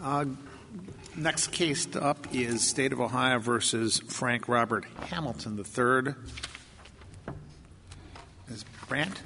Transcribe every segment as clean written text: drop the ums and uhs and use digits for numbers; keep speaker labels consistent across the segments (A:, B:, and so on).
A: Next case up is State of Ohio versus Frank Robert Hamilton III. Ms. Brandt?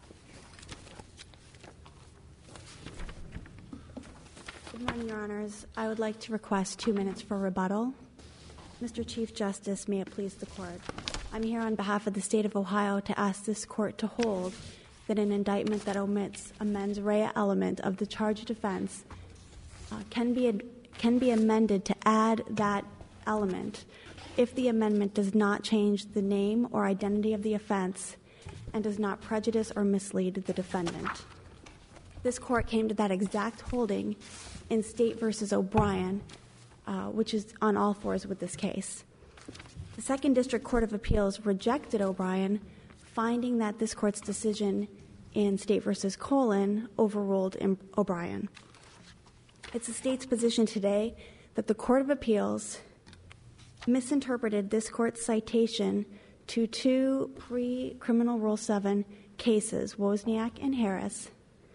B: Good morning, Your Honors. I would like to request 2 minutes for rebuttal. Mr. Chief Justice, may it please the Court. I'm here on behalf of the State of Ohio to ask this Court to hold that an indictment that omits a mens rea element of the charged offense can be amended to add that element if the amendment does not change the name or identity of the offense and does not prejudice or mislead the defendant. This Court came to that exact holding in State v. O'Brien, which is on all fours with this case. The Second District Court of Appeals rejected O'Brien, finding that this Court's decision in State v. Colon overruled O'Brien. It's the State's position today that the Court of Appeals misinterpreted this Court's citation to two pre-Criminal Rule 7 cases, Wozniak and Harris,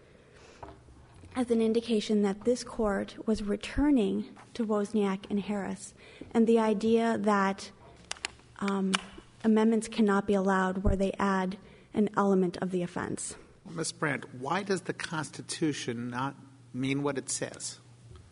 B: as an indication that this Court was returning to Wozniak and Harris and the idea that amendments cannot be allowed where they add an element of the offense.
A: Well, Ms. Brandt, why does the Constitution not mean what it says?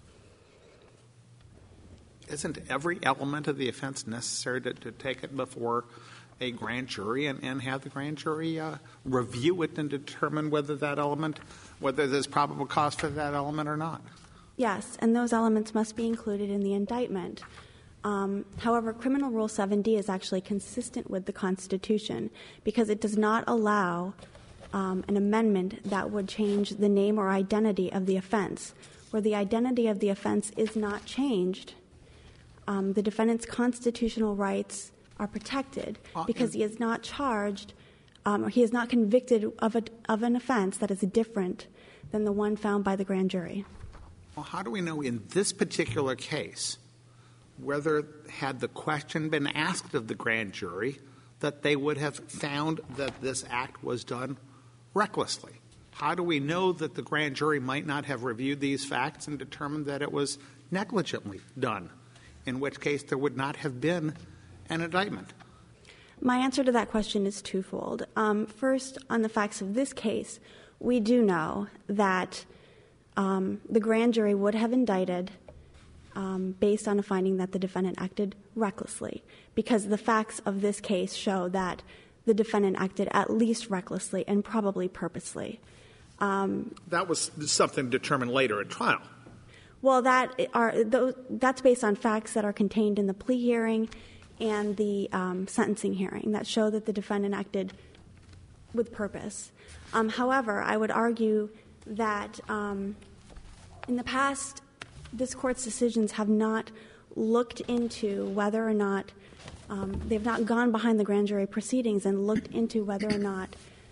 A: Isn't every element of the offense necessary to take it before a grand jury and have the grand jury review it and determine whether there's probable cause for that element or not?
B: Yes, and those elements must be included in the indictment. However, Criminal Rule 7D is actually consistent with the Constitution because it does not allow an amendment that would change the name or identity of the offense. Where the identity of the offense is not changed, the defendant's constitutional rights are protected because he is not charged or he is not convicted of an offense that is different than the one found by the grand jury.
A: Well, how do we know in this particular case whether, had the question been asked of the grand jury, that they would have found that this act was done recklessly? How do we know that the grand jury might not have reviewed these facts and determined that it was negligently done, in which case there would not have been an indictment?
B: My answer to that question is twofold. First, on the facts of this case, we do know that the grand jury would have indicted based on a finding that the defendant acted recklessly, because the facts of this case show that the defendant acted at least recklessly and probably purposely.
A: That was something determined later at trial.
B: Well, that's based on facts that are contained in the plea hearing and the sentencing hearing that show that the defendant acted with purpose. However, I would argue that in the past, this Court's decisions have not looked into whether or not they've not gone behind the grand jury proceedings and looked into whether or not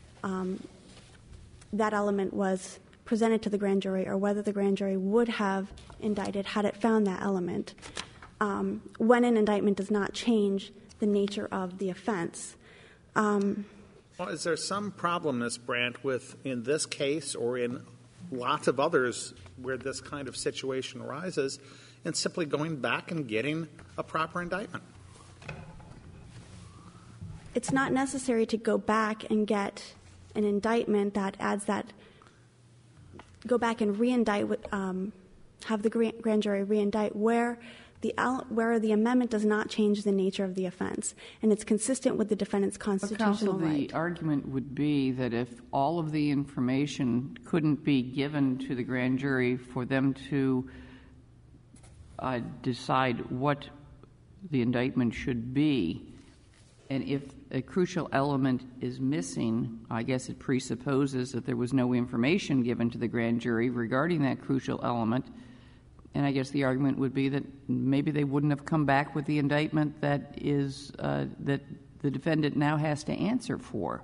B: that element was presented to the grand jury or whether the grand jury would have indicted had it found that element when an indictment does not change the nature of the offense.
A: Well, is there some problem, Ms. Brandt, with in this case or in lots of others where this kind of situation arises and simply going back and getting a proper indictment?
B: It's not necessary to go back and get an indictment that adds that, go back and re-indict, have the grand jury re-indict where the amendment does not change the nature of the offense, and it's consistent with the defendant's constitutional right.
C: The argument would be that if all of the information couldn't be given to the grand jury for them to decide what the indictment should be, and if a crucial element is missing, I guess it presupposes that there was no information given to the grand jury regarding that crucial element. And I guess the argument would be that maybe they wouldn't have come back with the indictment that is that the defendant now has to answer for.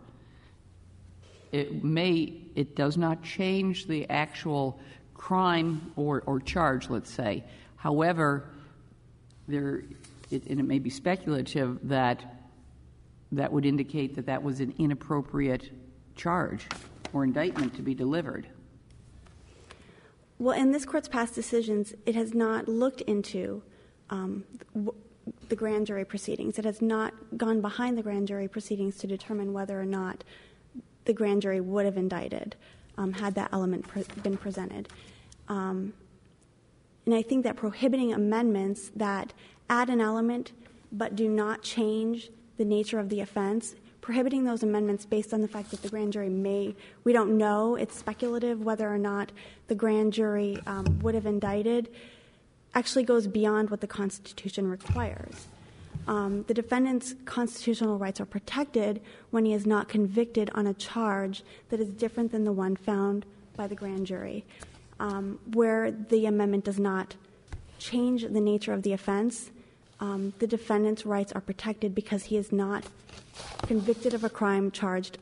C: It does not change the actual crime or charge, let's say. However, and it may be speculative that would indicate that that was an inappropriate charge or indictment to be delivered.
B: Well, in this court's past decisions, it has not looked into the grand jury proceedings. It has not gone behind the grand jury proceedings to determine whether or not the grand jury would have indicted had that element been presented. And I think that prohibiting amendments that add an element but do not change the nature of the offense, prohibiting those amendments based on the fact that the grand jury we don't know, it's speculative whether or not the grand jury would have indicted, actually goes beyond what the Constitution requires. The defendant's constitutional rights are protected when he is not convicted on a charge that is different than the one found by the grand jury, where the amendment does not change the nature of the offense. The defendant's rights are protected because he is not convicted of a crime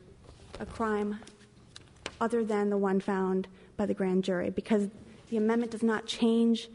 B: other than the one found by the grand jury, because the amendment does not change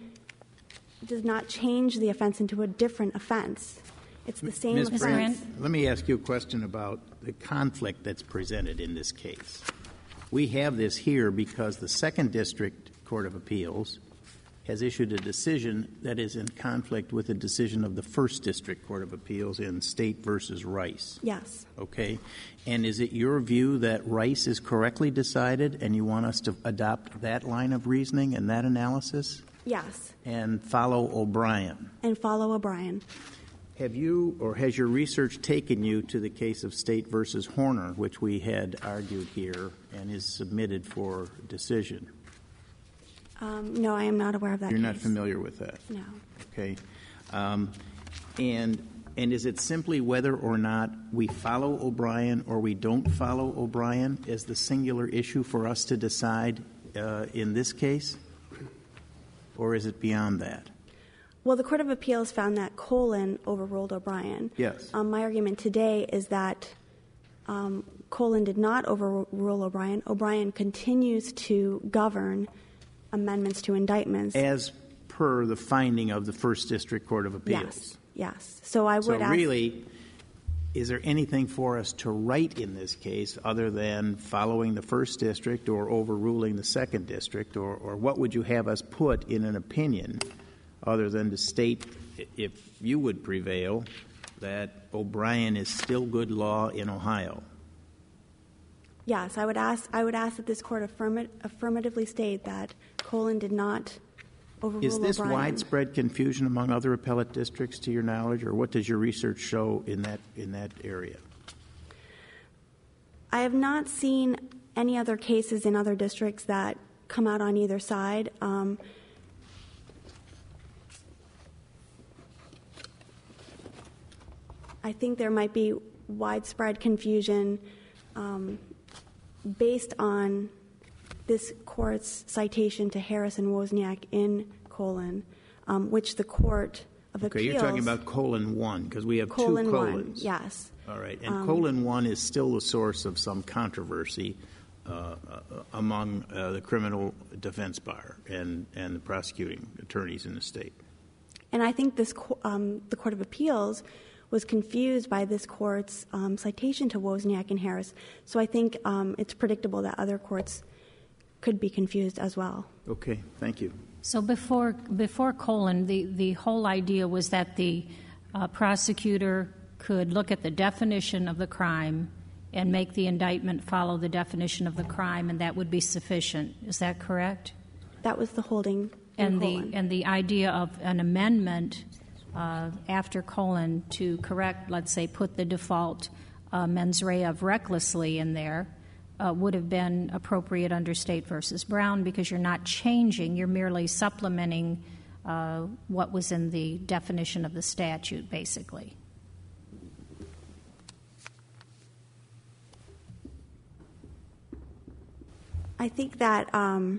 B: the offense into a different offense. It's the same
D: Ms.
B: offense.
D: Brandt, let me ask you a question about the conflict that's presented in this case. We have this here because the Second District Court of Appeals has issued a decision that is in conflict with a decision of the First District Court of Appeals in State versus Rice.
B: Yes.
D: Okay. And is it your view that Rice is correctly decided and you want us to adopt that line of reasoning and that analysis?
B: Yes.
D: And follow O'Brien?
B: And follow O'Brien.
D: Have you or has your research taken you to the case of State versus Horner, which we had argued here and is submitted for decision?
B: No, I am not aware of that
D: You're
B: case.
D: not familiar with that?
B: No.
D: Okay. And is it simply whether or not we follow O'Brien or we don't follow O'Brien as the singular issue for us to decide in this case? Or is it beyond that?
B: Well, the Court of Appeals found that Colin overruled O'Brien.
D: Yes.
B: My argument today is that Colin did not overrule O'Brien. O'Brien continues to govern amendments to indictments.
D: As per the finding of the First District Court of Appeals.
B: Yes. So I would ask.
D: Really, is there anything for us to write in this case other than following the First District or overruling the Second District, or what would you have us put in an opinion other than to state, if you would prevail, that O'Brien is still good law in Ohio?
B: Yes, I would ask that this court affirmatively state that Colin did not overrule
D: Is this
B: O'Brien.
D: widespread confusion among other appellate districts, to your knowledge, or what does your research show in that area?
B: I have not seen any other cases in other districts that come out on either side. I think there might be widespread confusion based on this court's citation to Harris and Wozniak in Colin, which the Court of Appeals...
D: Okay, you're talking about Colin 1, because we have two colons.
B: Colin 1, yes.
D: All right, and Colin 1 is still the source of some controversy among the criminal defense bar and the prosecuting attorneys in the state.
B: And I think the Court of Appeals was confused by this court's citation to Wozniak and Harris. So I think it's predictable that other courts could be confused as well.
D: Okay, thank you.
E: So before Colin, the whole idea was that the prosecutor could look at the definition of the crime and make the indictment follow the definition of the crime, and that would be sufficient. Is that correct?
B: That was the holding in Colin.
E: And the idea of an amendment after Colin to correct, let's say, put the default mens rea of recklessly in there would have been appropriate under State versus Brown, because you're not changing, you're merely supplementing what was in the definition of the statute, basically.
B: I think that an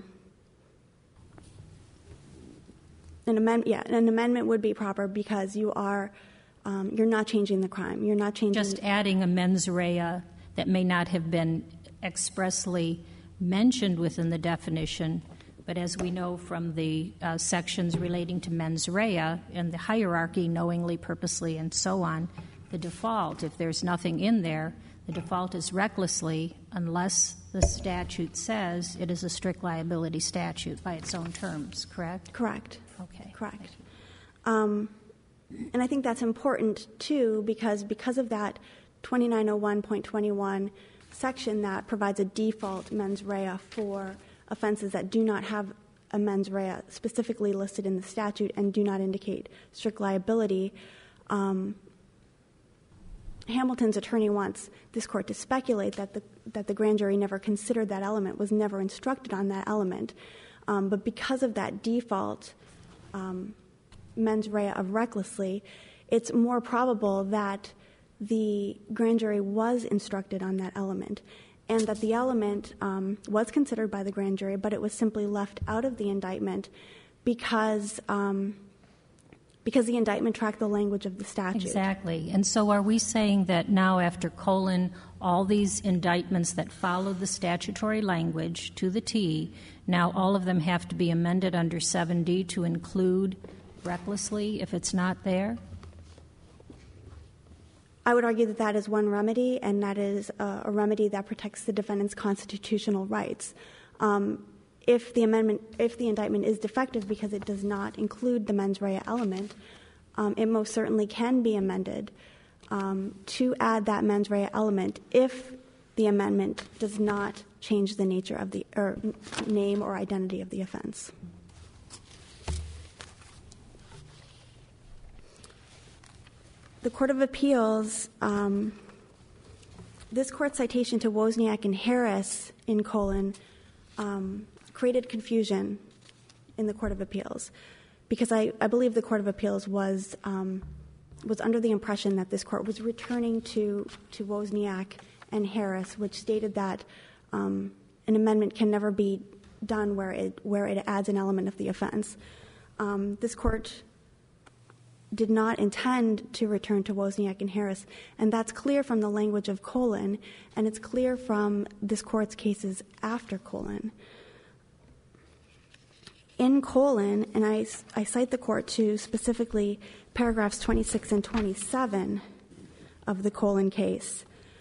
B: amendment would be proper because you're not changing the crime. You're not changing.
E: Just adding a mens rea that may not have been expressly mentioned within the definition, but as we know from the sections relating to mens rea and the hierarchy, knowingly, purposely, and so on, the default, if there's nothing in there, The default is recklessly unless the statute says it is a strict liability statute by its own terms, correct?
B: Correct.
E: Okay.
B: Correct. And I think that's important, too, because of that 2901.21 section that provides a default mens rea for offenses that do not have a mens rea specifically listed in the statute and do not indicate strict liability. Hamilton's attorney wants this court to speculate that the grand jury never considered that element, was never instructed on that element. But because of that default mens rea of recklessly, it's more probable that the grand jury was instructed on that element and that the element was considered by the grand jury, but it was simply left out of the indictment because the indictment tracked the language of the statute.
E: Exactly. And so are we saying that now after Colon, all these indictments that follow the statutory language to the T, now all of them have to be amended under 7D to include recklessly if it's not there?
B: I would argue that that is one remedy, and that is a remedy that protects the defendant's constitutional rights. If the indictment is defective because it does not include the mens rea element, it most certainly can be amended to add that mens rea element if the amendment does not change the nature of the name or identity of the offense. The Court of Appeals, this court's citation to Wozniak and Harris in Colon created confusion in the Court of Appeals because I believe the Court of Appeals was under the impression that this court was returning to Wozniak and Harris, which stated that an amendment can never be done where it adds an element of the offense. This court did not intend to return to Wozniak and Harris, and that's clear from the language of Colon, and it's clear from this court's cases after Colon. In Colon, and I cite the court to specifically paragraphs 26 and 27 of the Colon case,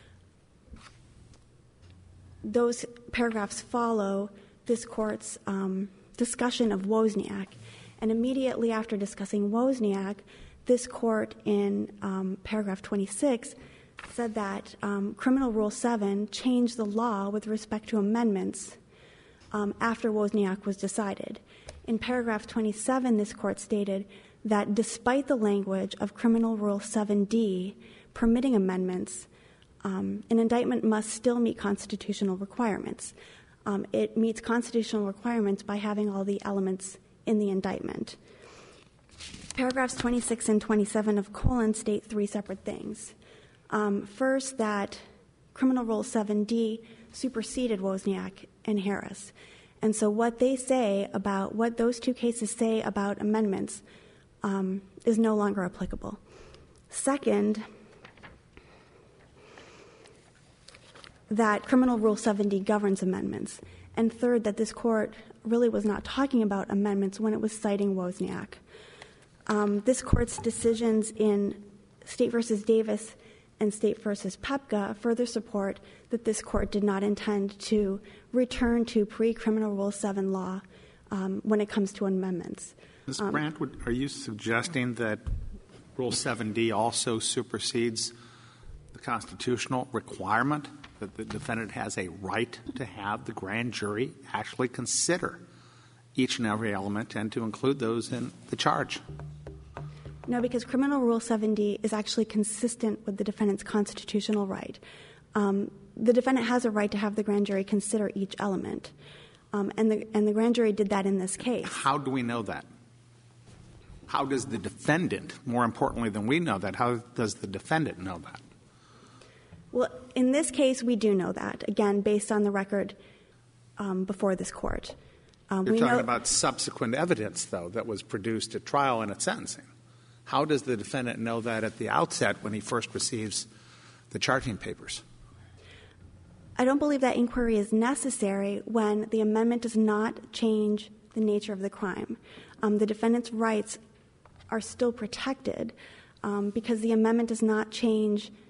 B: those paragraphs follow this court's discussion of Wozniak. And immediately after discussing Wozniak, this court in paragraph 26 said that Criminal Rule 7 changed the law with respect to amendments after Wozniak was decided. In paragraph 27, this court stated that despite the language of Criminal Rule 7D permitting amendments, an indictment must still meet constitutional requirements. It meets constitutional requirements by having all the elements in the indictment. Paragraphs 26 and 27 of Colon state three separate things. First, that Criminal Rule 7D superseded Wozniak and Harris. And so what they say about what those two cases say about amendments is no longer applicable. Second, that Criminal Rule 7D governs amendments. And third, that this court really was not talking about amendments when it was citing Wozniak. This court's decisions in State v. Davis and State v. Pepka further support that this court did not intend to return to pre-Criminal Rule 7 law when it comes to amendments.
A: Ms. Brandt, are you suggesting that Rule 7D also supersedes the constitutional requirement that the defendant has a right to have the grand jury actually consider each and every element and to include those in the charge?
B: No, because Criminal Rule 7D is actually consistent with the defendant's constitutional right. The defendant has a right to have the grand jury consider each element, and the grand jury did that in this case.
A: How do we know that? How does the defendant, more importantly than we know that, how does the defendant know that?
B: Well, in this case, we do know that, again, based on the record before this court.
A: You're talking about subsequent evidence, though, that was produced at trial and at sentencing. How does the defendant know that at the outset when he first receives the charging papers?
B: I don't believe that inquiry is necessary when the amendment does not change the nature of the crime. The defendant's rights are still protected because the amendment does not change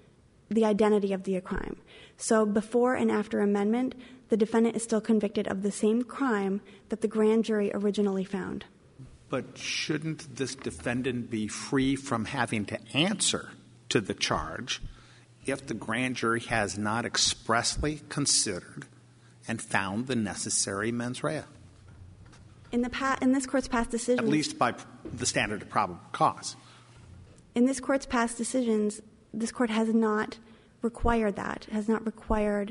B: the identity of the crime. So before and after amendment, the defendant is still convicted of the same crime that the grand jury originally found.
A: But shouldn't this defendant be free from having to answer to the charge if the grand jury has not expressly considered and found the necessary mens rea?
B: In this Court's past decisions,
A: at least by the standard of probable cause.
B: In this Court's past decisions, this Court has not required that, has not required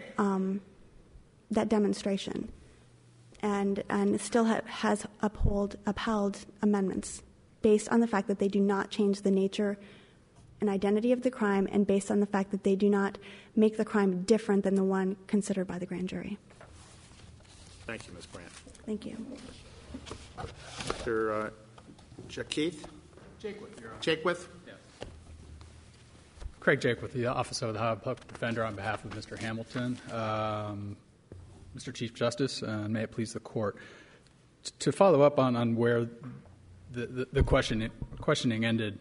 B: that demonstration, and still has upheld amendments based on the fact that they do not change the nature and identity of the crime, and based on the fact that they do not make the crime different than the one considered by the grand jury.
A: Thank you, Ms. Brandt.
B: Thank you.
A: Mr. Jakeith? Jakewith?
F: Yes. Craig Jakewith, the Office of the Ohio Public Defender, on behalf of Mr. Hamilton. Mr. Chief Justice, and may it please the Court, to follow up on where the questioning ended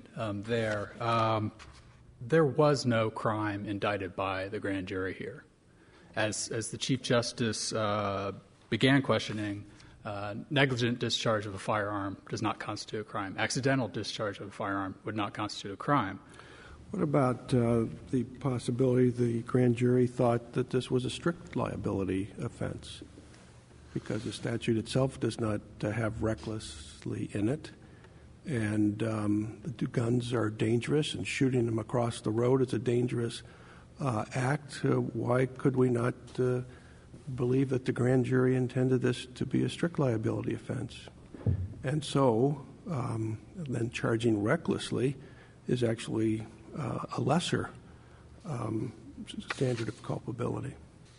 F: there was no crime indicted by the grand jury here. As the Chief Justice began questioning, negligent discharge of a firearm does not constitute a crime. Accidental discharge of a firearm would not constitute a crime.
G: What about the possibility the grand jury thought that this was a strict liability offense because the statute itself does not have recklessly in it, and the guns are dangerous and shooting them across the road is a dangerous act? Why could we not believe that the grand jury intended this to be a strict liability offense? And so then charging recklessly is actually a lesser standard of culpability.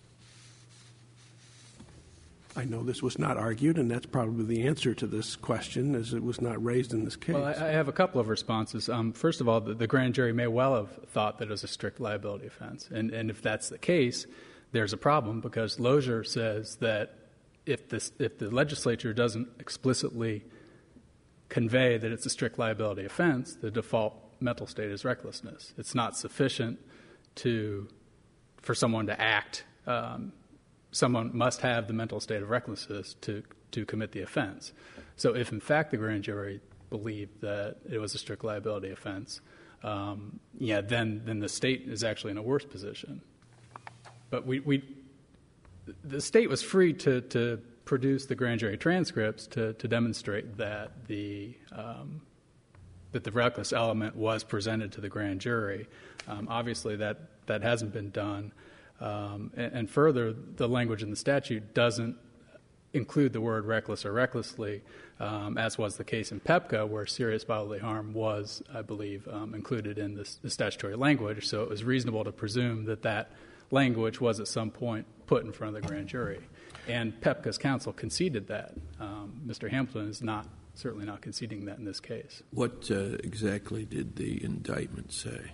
G: I know this was not argued, and that's probably the answer to this question, as it was not raised in this case.
F: Well, I have a couple of responses. First of all, the grand jury may well have thought that it was a strict liability offense. And if that's the case, there's a problem, because Lozier says that if the legislature doesn't explicitly convey that it's a strict liability offense, the default mental state is recklessness. It's not sufficient for someone to act. Someone must have the mental state of recklessness to commit the offense. So if, in fact, the grand jury believed that it was a strict liability offense, then the state is actually in a worse position. But the state was free to produce the grand jury transcripts to demonstrate that the reckless element was presented to the grand jury. Obviously, that hasn't been done. And further, the language in the statute doesn't include the word reckless or recklessly, as was the case in PEPCA, where serious bodily harm was, I believe, included in the statutory language. So it was reasonable to presume that language was at some point put in front of the grand jury. And PEPCA's counsel conceded that. Mr. Hamilton is certainly not conceding that in this case.
H: What exactly did the indictment say?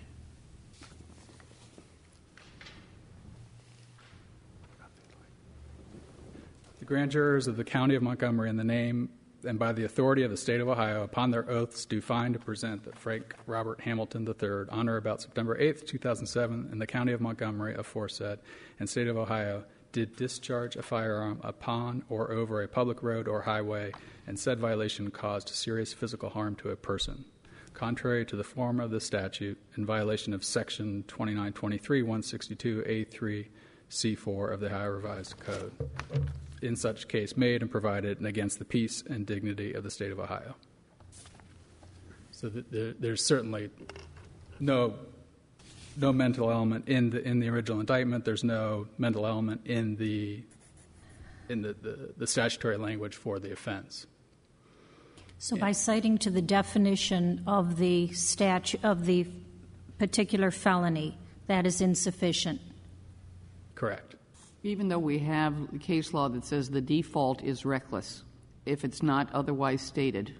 F: The grand jurors of the County of Montgomery, in the name and by the authority of the State of Ohio, upon their oaths, do find to present that Frank Robert Hamilton III, on or about September 8th, 2007, in the County of Montgomery, aforesaid, and State of Ohio, did discharge a firearm upon or over a public road or highway, and said violation caused serious physical harm to a person, contrary to the form of the statute, in violation of Section 2923, 162A3, C4 of the Ohio Revised Code, in such case made and provided and against the peace and dignity of the State of Ohio. So there's certainly no mental element in the original indictment. There's no mental element in the statutory language for the offense.
E: So by citing to the definition of the of the particular felony, that is insufficient.
F: Correct.
C: Even though we have a case law that says the default is reckless, if it's not otherwise stated.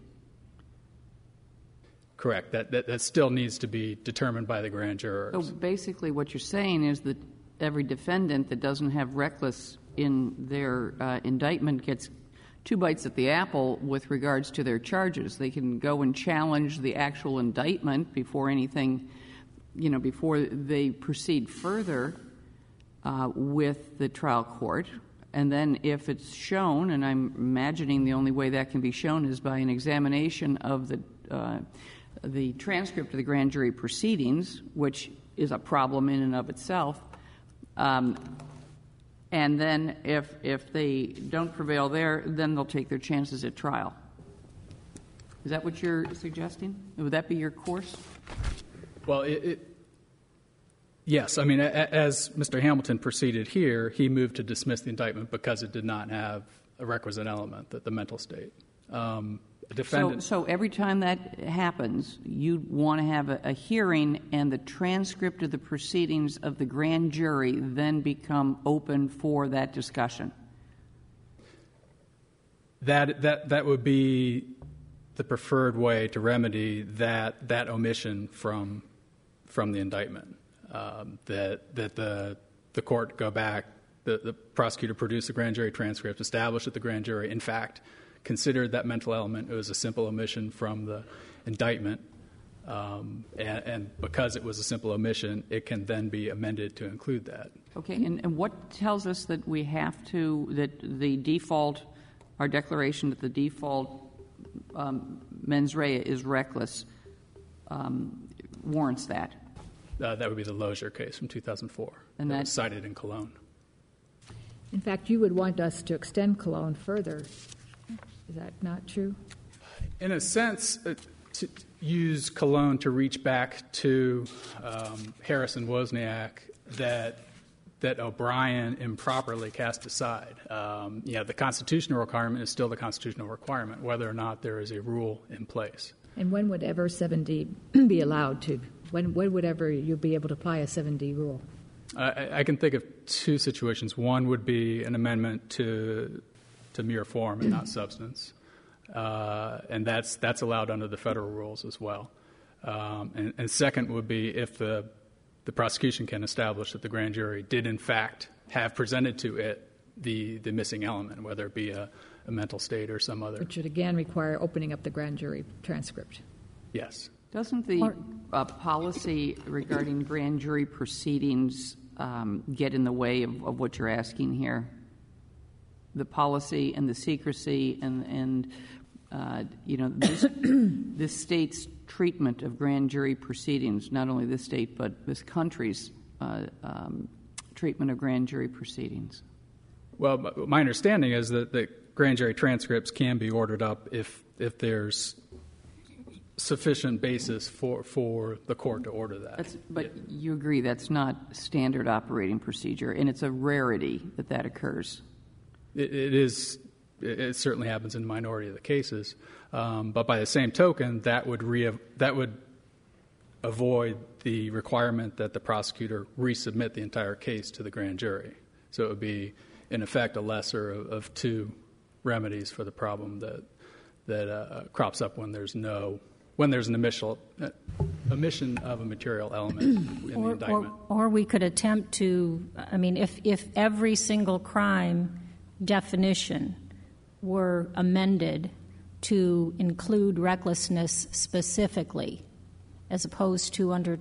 F: Correct. That still needs to be determined by the grand jurors.
C: So basically what you're saying is that every defendant that doesn't have reckless in their indictment gets two bites at the apple with regards to their charges. They can go and challenge the actual indictment before anything before they proceed further with the trial court. And then if it's shown, and I'm imagining the only way that can be shown is by an examination of the transcript of the grand jury proceedings, which is a problem in and of itself. And then if they don't prevail there, then they'll take their chances at trial. Is that what you're suggesting? Would that be your course?
F: Well, yes. I mean, as Mr. Hamilton proceeded here, he moved to dismiss the indictment because it did not have a requisite element, the mental state.
C: So every time that happens, you want to have a hearing, and the transcript of the proceedings of the grand jury then become open for that discussion.
F: That would be the preferred way to remedy that omission from the indictment. That the court go back, the prosecutor produce a grand jury transcript, establish that the grand jury, in fact, considered that mental element. It was a simple omission from the indictment, and because it was a simple omission, it can then be amended to include that.
C: Okay, and what tells us that we have to, that the default, our declaration that the default mens rea is reckless warrants that?
F: That would be the Lozier case from 2004. And that was cited in Cologne.
I: In fact, you would want us to extend Cologne further. Is that not true?
F: In a sense, to use Cologne to reach back to Harris and Wozniak that O'Brien improperly cast aside. The constitutional requirement is still the constitutional requirement, whether or not there is a rule in place.
I: And when would ever 7D be allowed to? When would ever you be able to apply a 7D rule?
F: I can think of two situations. One would be an amendment to mere form and not substance, and that's allowed under the federal rules as well. And second would be if the prosecution can establish that the grand jury did in fact have presented to it the missing element, whether it be a mental state or some other.
I: Which would again require opening up the grand jury transcript.
F: Yes.
C: Doesn't the policy regarding grand jury proceedings get in the way of what you're asking here? The policy and the secrecy and this state's treatment of grand jury proceedings, not only this state but this country's treatment of grand jury proceedings.
F: Well, my understanding is that the grand jury transcripts can be ordered up if there's sufficient basis for the court to order that.
C: But you agree that's not standard operating procedure, and it's a rarity that occurs.
F: It is. It certainly happens in the minority of the cases, but by the same token, that would avoid the requirement that the prosecutor resubmit the entire case to the grand jury. So it would be, in effect, a lesser of two remedies for the problem that crops up when there's an omission of a material element in the indictment.
E: Or we could attempt to, if every single crime definition were amended to include recklessness specifically, as opposed to under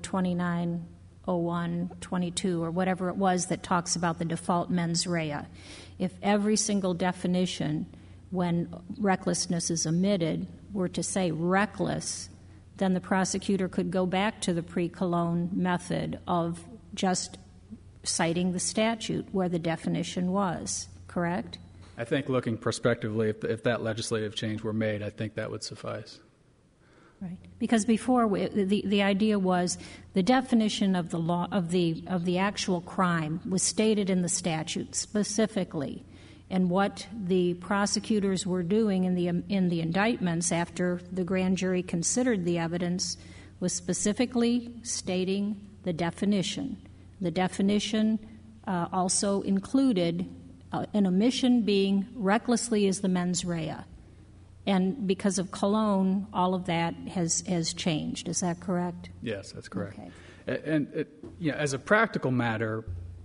E: 2901.22 or whatever it was that talks about the default mens rea. If every single definition, when recklessness is omitted, were to say reckless, then the prosecutor could go back to the pre-Cologne method of just citing the statute where the definition was, correct?
F: I think looking prospectively, if that legislative change were made, I think that would suffice.
E: Right, because before the idea was the definition of the law of the actual crime was stated in the statute specifically, and what the prosecutors were doing in the indictments after the grand jury considered the evidence was specifically stating the definition. The definition also included an omission being recklessly is the mens rea. And because of Cologne, all of that has changed. Is that correct?
F: Yes, that's correct.
E: Okay.
F: And as a practical matter,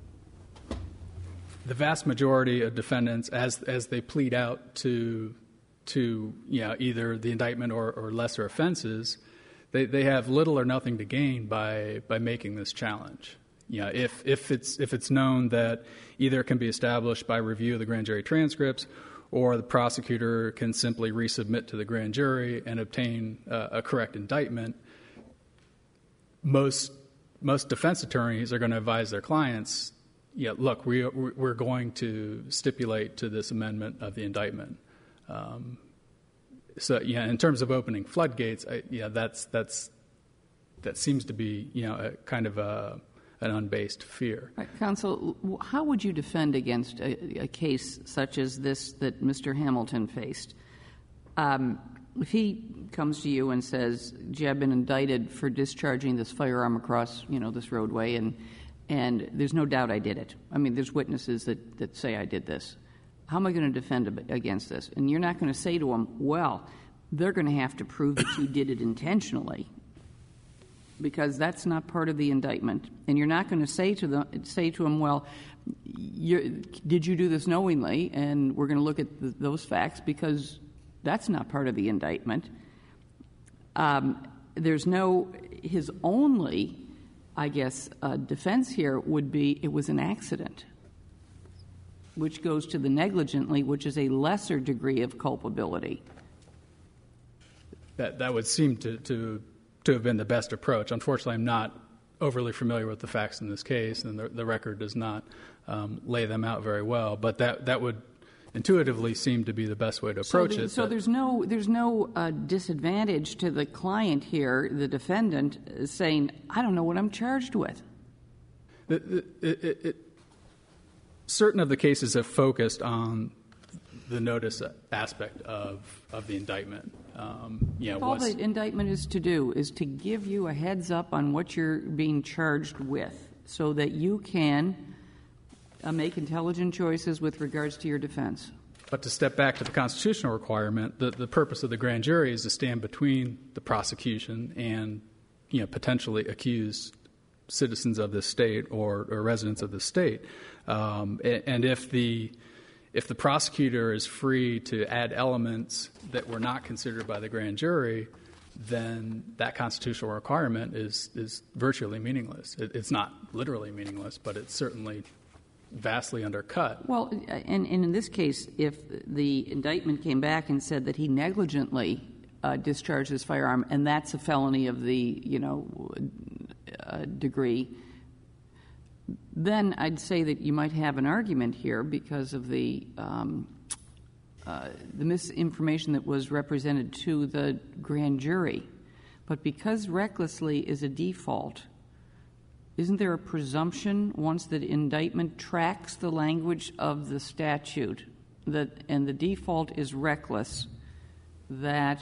F: the vast majority of defendants, as they plead out to either the indictment or lesser offenses, they have little or nothing to gain by making this challenge. If it's known that either it can be established by review of the grand jury transcripts, or the prosecutor can simply resubmit to the grand jury and obtain a correct indictment, most defense attorneys are going to advise their clients, look, we're going to stipulate to this amendment of the indictment. So in terms of opening floodgates, that seems to be a kind of an unbased fear.
C: Right, counsel, how would you defend against a case such as this that Mr. Hamilton faced? If he comes to you and says, gee, I've been indicted for discharging this firearm across, this roadway, and there's no doubt I did it. I mean, there's witnesses that say I did this. How am I going to defend against this? And you're not going to say to him, well, they're going to have to prove that you did it intentionally, because that's not part of the indictment. And you're not going to say to him, well, did you do this knowingly? And we're going to look at those facts, because that's not part of the indictment. His only, I guess, defense here would be it was an accident, which goes to the negligently, which is a lesser degree of culpability.
F: That would seem to have been the best approach. Unfortunately, I'm not overly familiar with the facts in this case, and the record does not lay them out very well. But that would intuitively seem to be the best way to approach it.
C: So there's no disadvantage to the client here, the defendant, saying, I don't know what I'm charged with.
F: Certain of the cases have focused on the notice aspect of the indictment.
C: All the indictment is to do is to give you a heads up on what you're being charged with, so that you can make intelligent choices with regards to your defense.
F: But to step back to the constitutional requirement, the purpose of the grand jury is to stand between the prosecution and potentially accused citizens of this state or residents of this state. And if the prosecutor is free to add elements that were not considered by the grand jury, then that constitutional requirement is virtually meaningless. It's not literally meaningless, but it's certainly vastly undercut.
C: Well, and in this case, if the indictment came back and said that he negligently discharged his firearm, and that's a felony of the degree, then I'd say that you might have an argument here because of the misinformation that was represented to the grand jury. But because recklessly is a default, isn't there a presumption, once the indictment tracks the language of the statute, and the default is reckless, that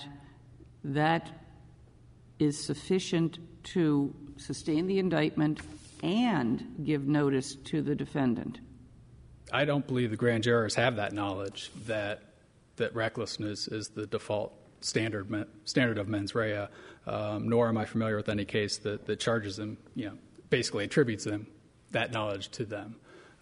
C: is sufficient to sustain the indictment and give notice to the defendant?
F: I don't believe the grand jurors have that knowledge that recklessness is the default standard of mens rea, nor am I familiar with any case that charges them, basically attributes them, that knowledge to them.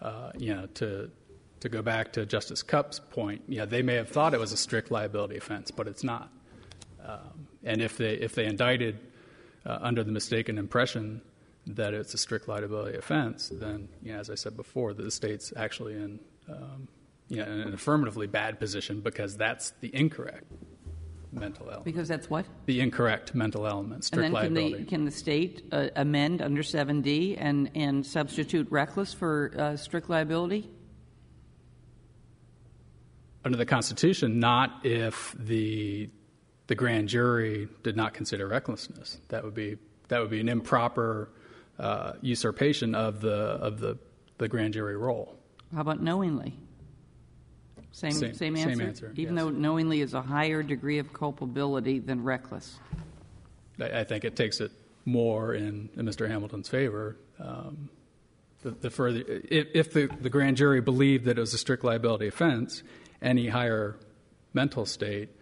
F: To go back to Justice Cupp's point, they may have thought it was a strict liability offense, but it's not. And if they indicted under the mistaken impression that it's a strict liability offense, then, as I said before, the state's actually in an affirmatively bad position, because that's the incorrect mental element.
C: Because that's what?
F: The incorrect mental element, strict liability.
C: And then can the state amend under 7D and substitute reckless for strict liability?
F: Under the Constitution, not if the grand jury did not consider recklessness. That would be an improper usurpation of the grand jury role.
C: How about knowingly? Same answer?
F: Same answer,
C: Even
F: yes.
C: though knowingly is a higher degree of culpability than reckless.
F: I think it takes it more in Mr. Hamilton's favor. The further, if the grand jury believed that it was a strict liability offense, any higher mental state,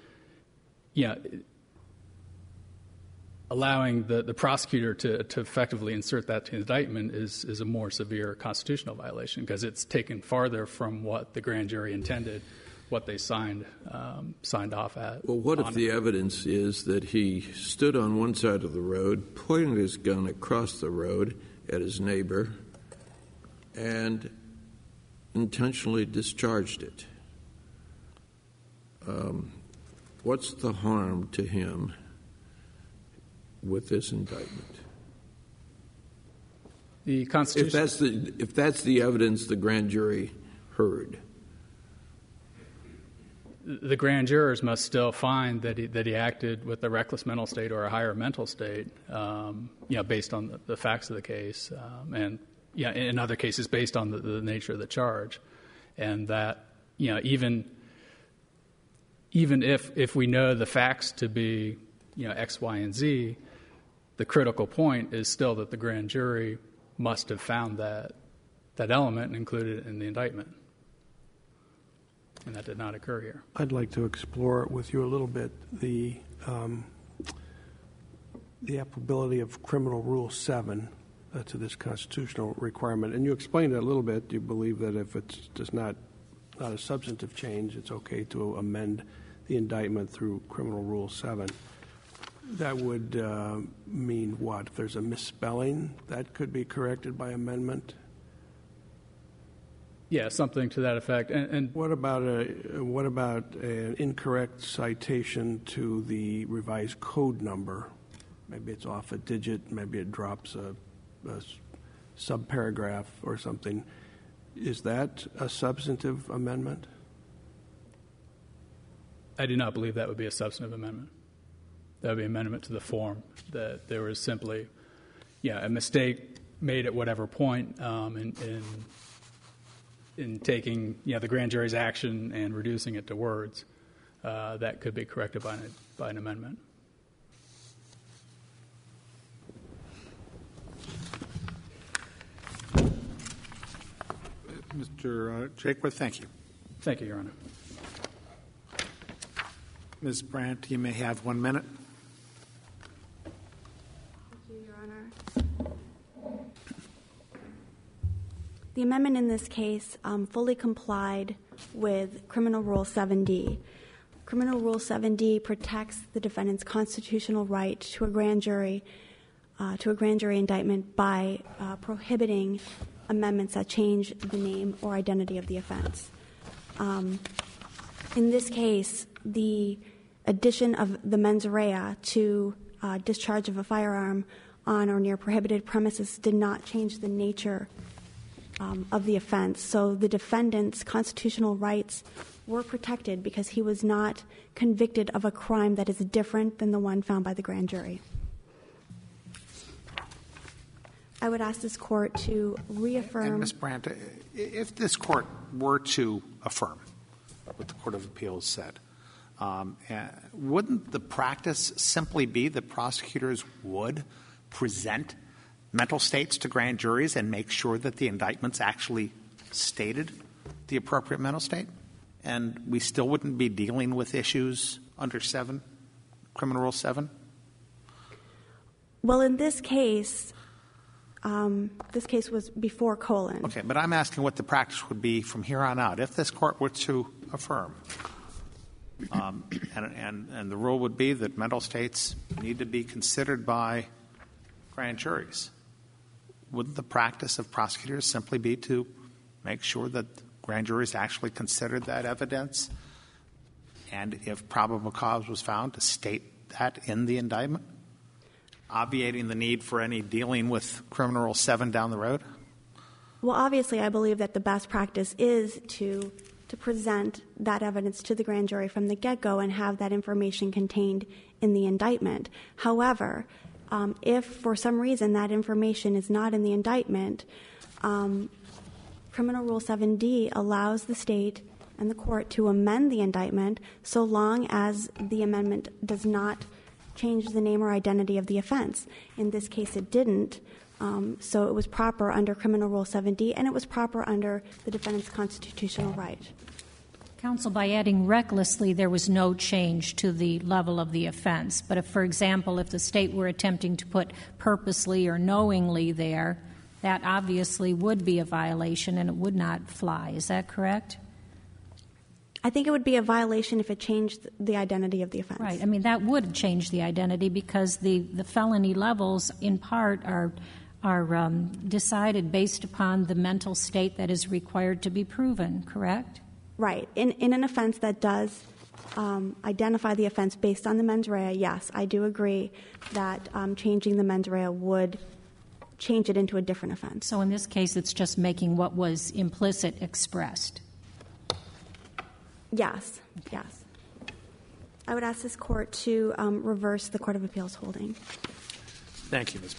F: allowing the prosecutor to effectively insert that to the indictment is a more severe constitutional violation, because it's taken farther from what the grand jury intended what they signed off at.
H: Well, what if the evidence is that he stood on one side of the road, pointed his gun across the road at his neighbor, and intentionally discharged it? What's the harm to him with this indictment?
F: The Constitution.
H: If that's the evidence the grand jury heard,
F: the grand jurors must still find that he acted with a reckless mental state or a higher mental state, based on the facts of the case, and in other cases based on the nature of the charge, and that even if we know the facts to be X, Y, and Z, the critical point is still that the grand jury must have found that element and included it in the indictment. And that did not occur here.
G: I'd like to explore with you a little bit the applicability of Criminal Rule 7 to this constitutional requirement. And you explained it a little bit. You believe that if it's just not a substantive change, it's okay to amend the indictment through Criminal Rule 7. That would mean what? If there's a misspelling, that could be corrected by amendment?
F: Yeah, something to that effect. And
G: what about an incorrect citation to the revised code number? Maybe it's off a digit. Maybe it drops a subparagraph or something. Is that a substantive amendment?
F: I do not believe that would be a substantive amendment. That would be an amendment to the form, that there was simply, a mistake made at whatever point in taking, the grand jury's action and reducing it to words. That could be corrected by an amendment.
A: Mr. Jaquith, thank you.
F: Thank you, Your Honor.
A: Ms. Brandt, you may have 1 minute.
B: Thank you, Your Honor. The amendment in this case fully complied with Criminal Rule 7D. Criminal Rule 7D protects the defendant's constitutional right to a grand jury indictment by prohibiting amendments that change the name or identity of the offense. In this case, the addition of the mens rea to discharge of a firearm on or near prohibited premises did not change the nature of the offense. So the defendant's constitutional rights were protected because he was not convicted of a crime that is different than the one found by the grand jury. I would ask this court to reaffirm.
A: And Ms. Brandt, if this court were to affirm what the Court of Appeals said, wouldn't the practice simply be that prosecutors would present mental states to grand juries and make sure that the indictments actually stated the appropriate mental state? And we still wouldn't be dealing with issues under 7, Criminal Rule 7?
B: Well, in this case was before Colon.
A: Okay, but I'm asking what the practice would be from here on out if this court were to affirm. And the rule would be that mental states need to be considered by grand juries. Wouldn't the practice of prosecutors simply be to make sure that grand juries actually considered that evidence, and if probable cause was found, to state that in the indictment, obviating the need for any dealing with Criminal Rule 7 down the road?
B: Well, obviously, I believe that the best practice is to present that evidence to the grand jury from the get-go and have that information contained in the indictment. However, if for some reason that information is not in the indictment, Criminal Rule 7D allows the state and the court to amend the indictment so long as the amendment does not change the name or identity of the offense. In this case, it didn't. So it was proper under Criminal Rule 7D, and it was proper under the defendant's constitutional right.
E: Counsel, by adding recklessly, there was no change to the level of the offense. But if, for example, if the state were attempting to put purposely or knowingly there, that obviously would be a violation and it would not fly. Is that correct?
B: I think it would be a violation if it changed the identity of the offense.
E: Right. I mean, that would change the identity because the felony levels, in part, are decided based upon the mental state that is required to be proven, correct?
B: Right. In an offense that does identify the offense based on the mens rea, yes, I do agree that changing the mens rea would change it into a different offense.
E: So in this case, it's just making what was implicit expressed.
B: Yes, yes. I would ask this court to reverse the Court of Appeals holding.
A: Thank you, Ms.